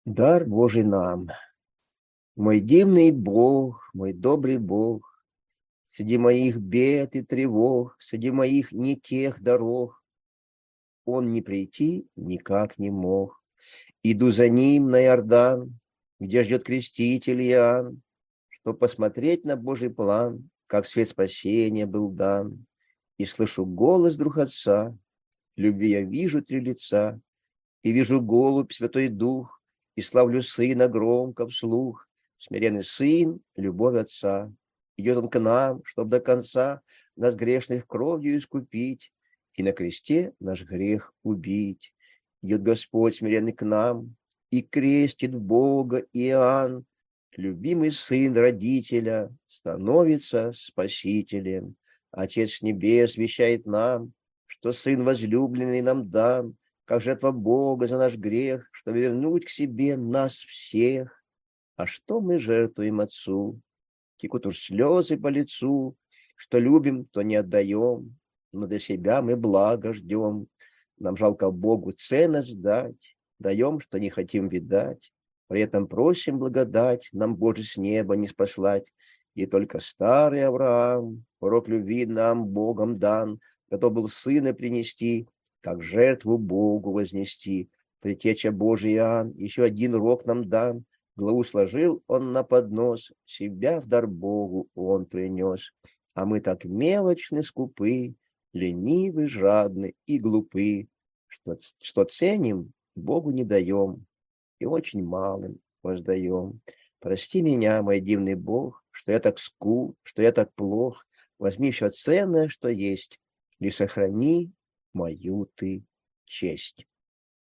Дар Божий нам, мой дивный Бог, мой добрый Бог, среди моих бед и тревог, среди моих не тех дорог, Он не прийти никак не мог. Иду за Ним на Иордан, где ждет креститель Иоанн, чтоб посмотреть на Божий план, как свет спасения был дан. И слышу голос друг Отца, любви я вижу три лица, и вижу голубь, Святой Дух, и славлю Сына громко вслух. Смиренный Сын, любовь Отца. Идет Он к нам, чтоб до конца нас грешных кровью искупить и на кресте наш грех убить. Идет Господь смиренный к нам и крестит Бога Иоанн. Любимый Сын Родителя становится Спасителем. Отец с небес вещает нам, что Сын возлюбленный нам дан, как жертва Бога за наш грех, чтобы вернуть к себе нас всех. А что мы жертвуем Отцу? Текут уж слезы по лицу, что любим, то не отдаем, но для себя мы благо ждем. Нам жалко Богу ценность дать, даем, что не хотим видать, при этом просим благодать нам Боже с неба не спаслать. И только старый Авраам, урок любви нам Богом дан, готов был сына принести, как жертву Богу вознести. Предтеча Божий Иоанн, еще один урок нам дан, главу сложил он на поднос, себя в дар Богу он принес. А мы так мелочны, скупы, ленивы, жадны и глупы, что ценим, Богу не даем и очень малым воздаем. Прости меня, мой дивный Бог, что я так скуп, что я так плох. Возьми все ценное, что есть, и сохрани мою ты честь.